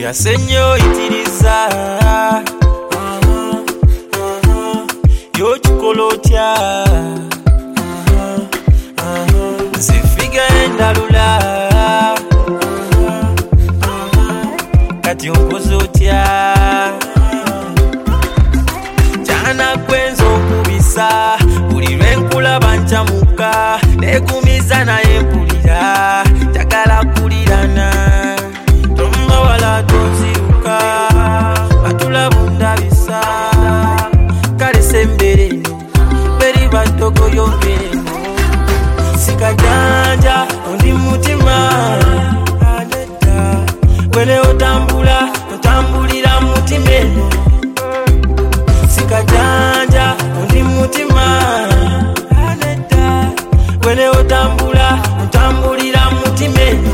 Senyo itiriza yo chukolotya zifiga endalula kati okozotya jana kwenzo kubisa buli lwenkulaba nchamuka nekumiza naye mpulira njagala kulirana tomma wala tonziruka batulabundabisa kale sembereno beri baddogo yongereno sikajanja ondi mutima aneta wele otambulira mutima eno sikajanja ondi mutima aneta wele otambulira mutima eno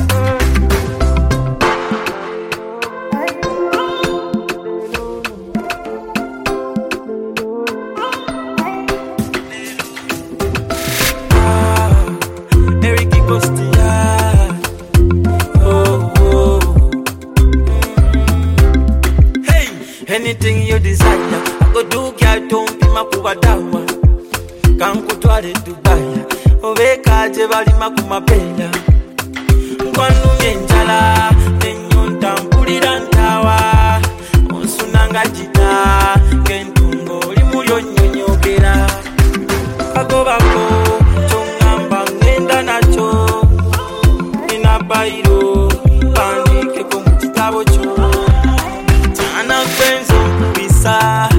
anything you desire, I go do, girl, don't be my kubadawa. Can't go to Dubai, oveka jebali makumapenda. Kwanu nyenjala, nenyon tambulira ntawa. Onsunanga jita, kentungo limuyo nyonyogera. Bako, chongamba ngenda nacho. Inabairo, panike kumutitabo cho. Jana kwenzo kubisa